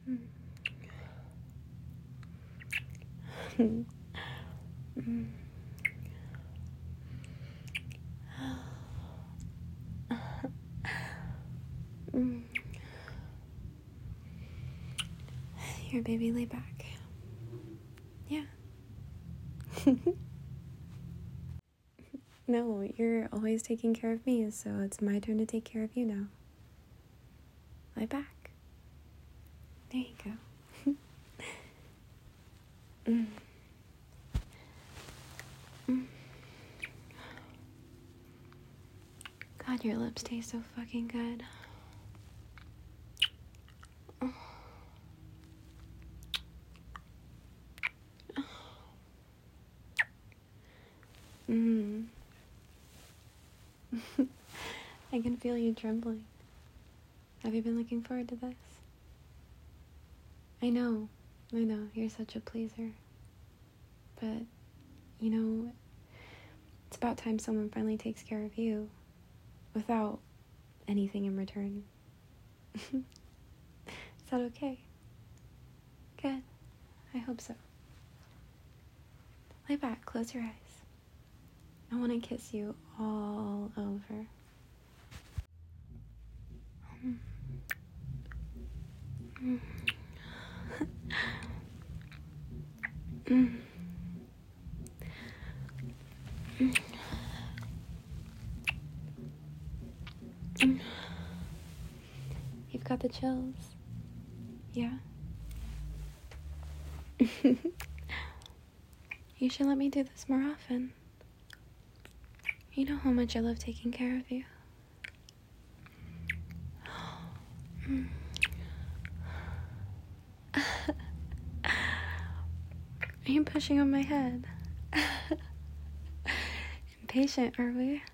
Here, baby, lay back. Yeah. No, you're always taking care of me, so it's my turn to take care of you now. Lie back. There you go. God, your lips taste so fucking good. I can feel you trembling. Have you been looking forward to this? I know, you're such a pleaser. But, it's about time someone finally takes care of you without anything in return. Is that okay? Good. I hope so. Lay back, close your eyes. I want to kiss you all over. You've got the chills. Yeah? You should let me do this more often. You know how much I love taking care of you. Are you pushing on my head? Impatient, are we?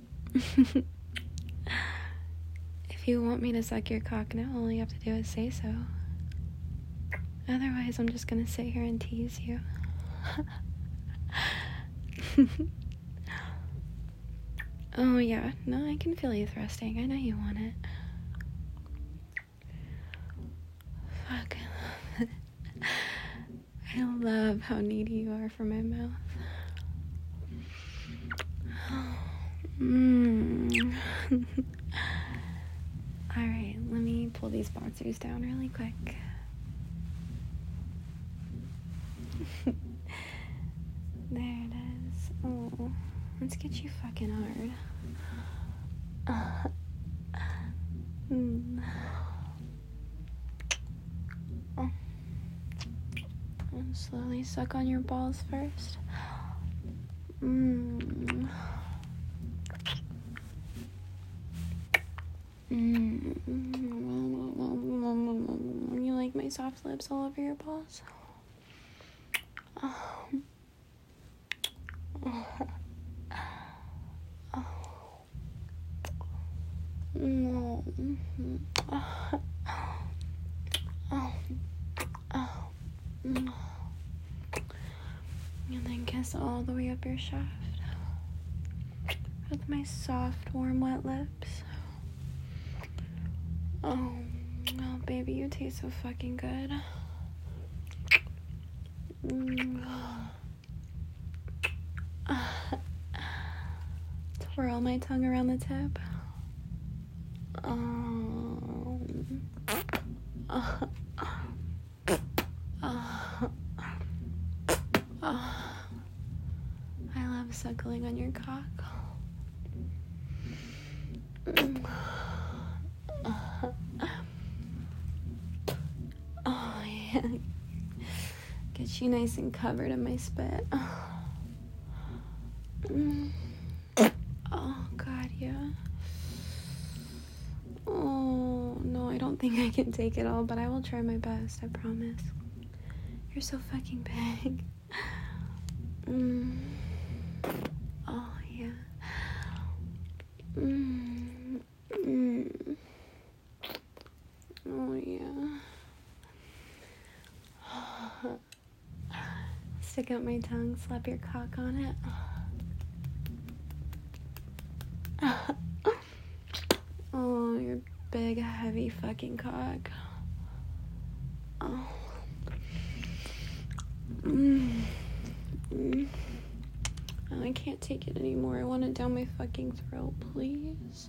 If you want me to suck your cock now, all you have to do is say so. Otherwise, I'm just gonna sit here and tease you. Oh, yeah. No, I can feel you thrusting. I know you want it. Fuck. I love how needy you are for my mouth. Alright, let me pull these boxers down really quick. There it is. Oh, let's get you fucking hard. And slowly suck on your balls first. You like my soft lips all over your balls? And then kiss all the way up your shaft with my soft, warm, wet lips. Oh, baby, you taste so fucking good. Twirl my tongue around the tip. I love suckling on your cock. Oh, yeah. Get you nice and covered in my spit. Oh, God, yeah. Oh, no, I don't think I can take it all, but I will try my best, I promise. You're so fucking big. Oh, yeah. Oh, yeah. Stick out my tongue, slap your cock on it. Oh, your big, heavy fucking cock. take it anymore. I want it down my fucking throat, please.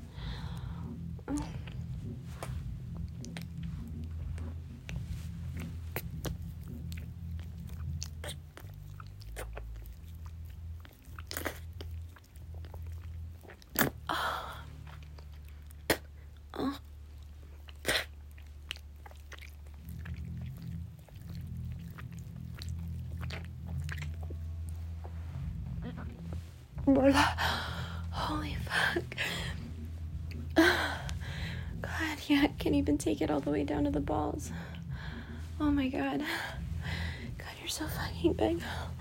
Holy fuck. God, yeah, I can't even take it all the way down to the balls. Oh my god. God, you're so fucking big.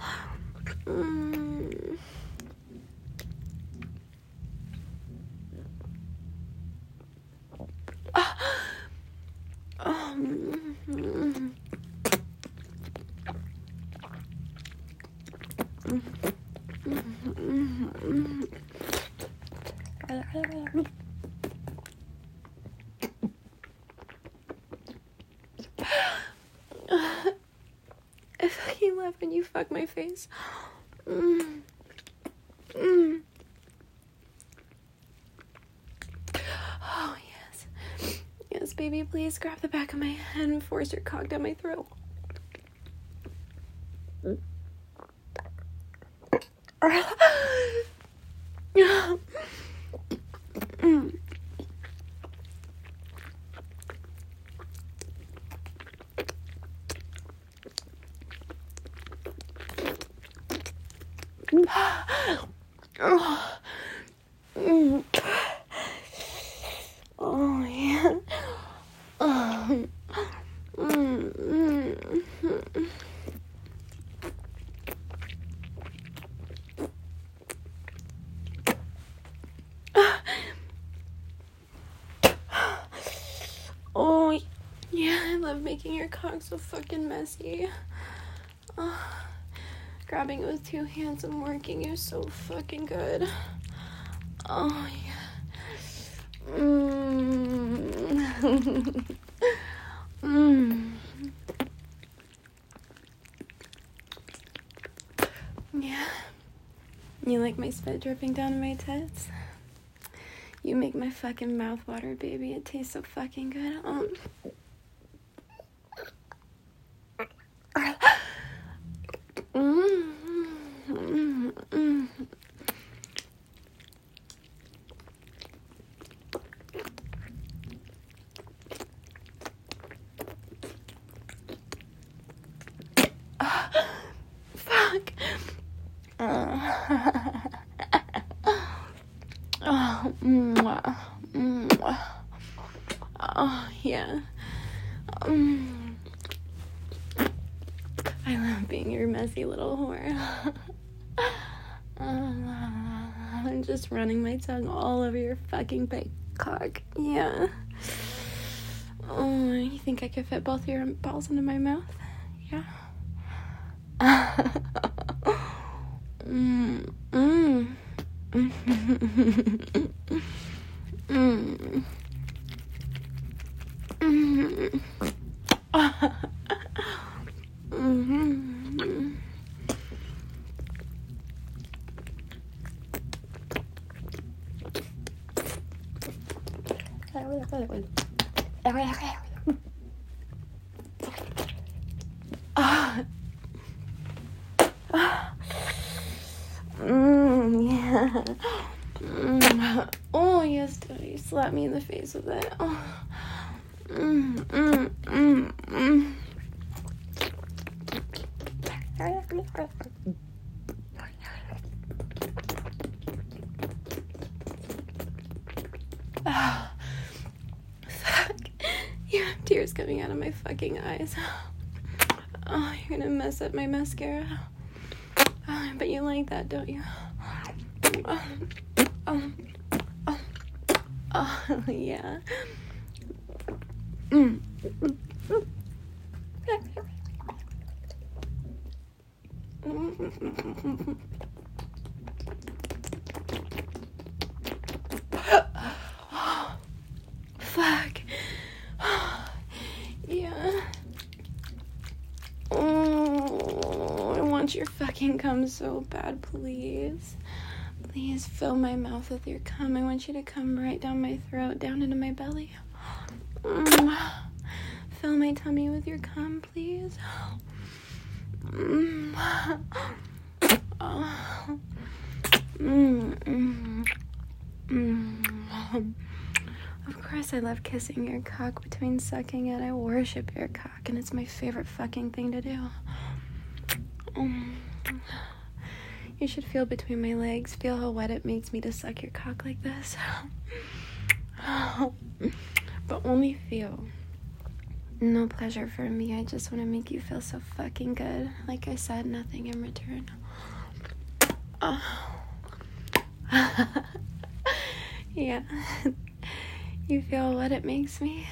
I fucking love when you fuck my face. Oh, yes. Yes, baby, please grab the back of my head and force your cock down my throat. Oh, yeah. Oh, yeah, I love making your cock so fucking messy. Grabbing it with 2 hands and working you so fucking good. Oh, yeah. Yeah. You like my spit dripping down my tits? You make my fucking mouth water, baby. It tastes so fucking good. Fuck. Oh, yeah. I love being your messy little whore. I'm just running my tongue all over your fucking big cock. Yeah. Oh, you think I could fit both your balls into my mouth? Yeah. Yeah. Oh, yes, Daddy. Slap me in the face with it. Oh. Oh, fuck. You have tears coming out of my fucking eyes. Oh, you're gonna mess up my mascara. Oh, but you like that, don't you? Oh, yeah. Fuck. Yeah. Oh, I want your fucking cum so bad, please. Please fill my mouth with your cum. I want you to come right down my throat, down into my belly. Fill my tummy with your cum, please. Of course I love kissing your cock between sucking it. I worship your cock, and it's my favorite fucking thing to do. You should feel between my legs. Feel how wet it makes me to suck your cock like this. But only feel. No pleasure for me. I just want to make you feel so fucking good. Like I said, nothing in return. Yeah. You feel what it makes me?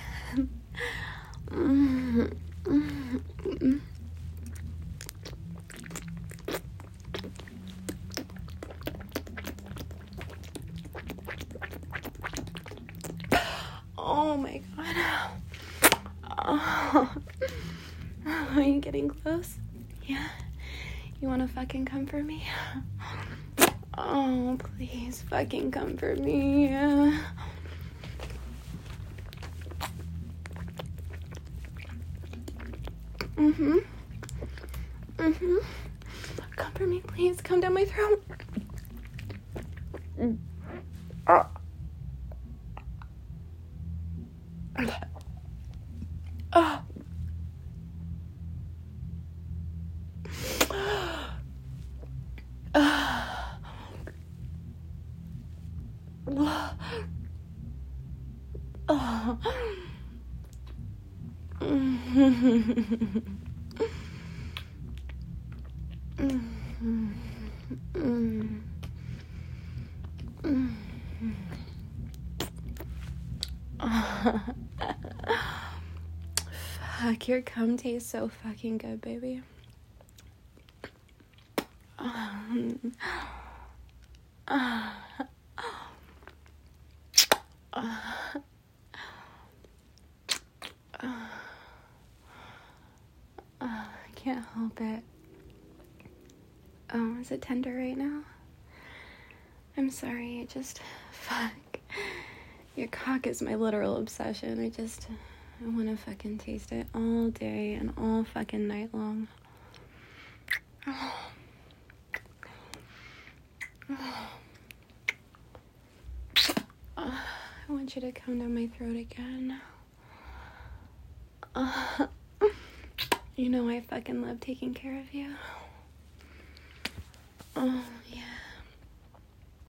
Oh my god. Oh. Are you getting close? Yeah? You wanna fucking come for me? Oh, please fucking come for me. Come for me, please. Come down my throat. Fuck, your cum tastes so fucking good, baby. I can't help it. Oh, is it tender right now? I'm sorry, fuck. Your cock is my literal obsession. I want to fucking taste it all day and all fucking night long. I want you to come down my throat again. You know I fucking love taking care of you.